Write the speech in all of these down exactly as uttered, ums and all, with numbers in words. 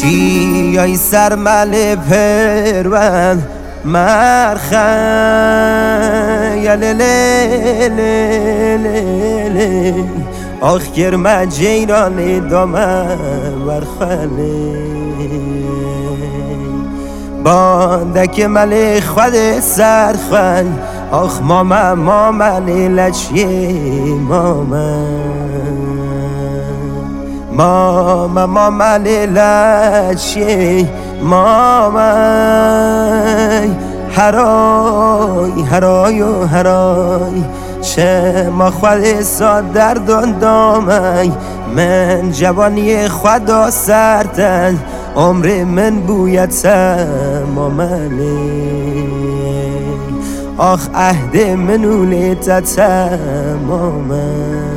چیای سرمل پرون مرخم یلللللل آخ گرمه جیران دامن ورخله باندک مل خود سرخن آخ ماما ماما لچیه ماما ماما ماما لچیه ماما هرای هرای و هرای چه ما خود ساد در دندامای من جوانی خدا سرتن عمر من بوید تمامنی آخ عهد منونه تا تمامن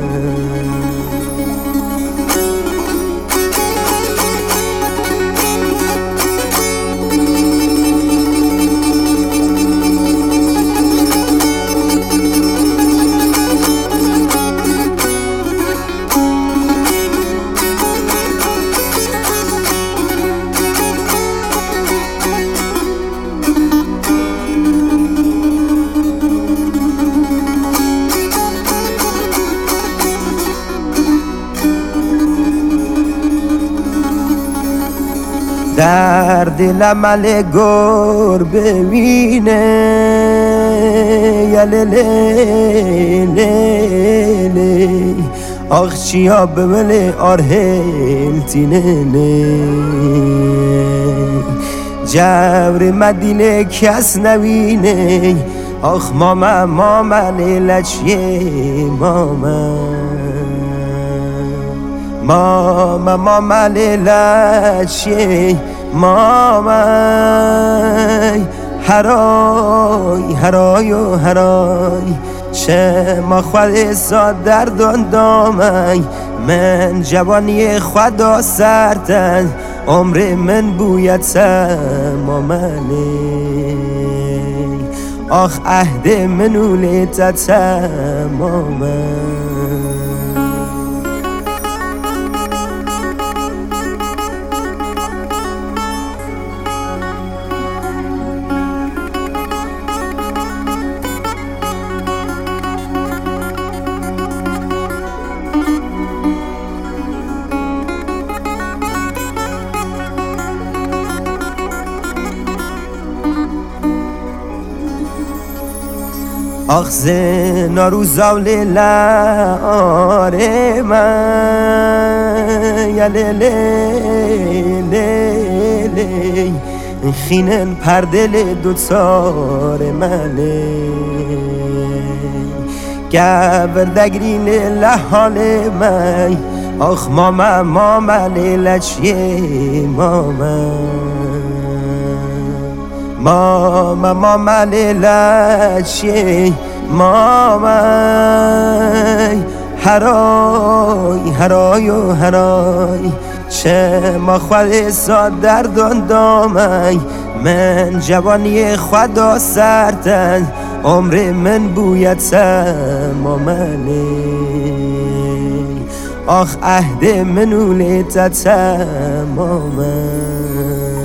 در دلم مل گور ببینه یللللل آخ چیا بمل آرهل تینه جبر مدیل کس نوینه آخ ماما ماما لچیه ماما ماما ماما لچیه ماما هرای هرای و هرای چه ما خود ساد در دندامای من جوانی خدا سرتن عمر من بوید تمامنی آخ عهد منونه تا تمامن آخ زنا رو زول لاره من یللللل خینن پردل دوتار منه گبردگرین لحال من آخ ماما ماما لچیه ماما ماما ماما لچیه ماما هرای هرای و هرای چه ما خود ساد در دندامای من جوانی خدا سرتن عمر من بوید تمامنی آخ عهد منونه تا تمامن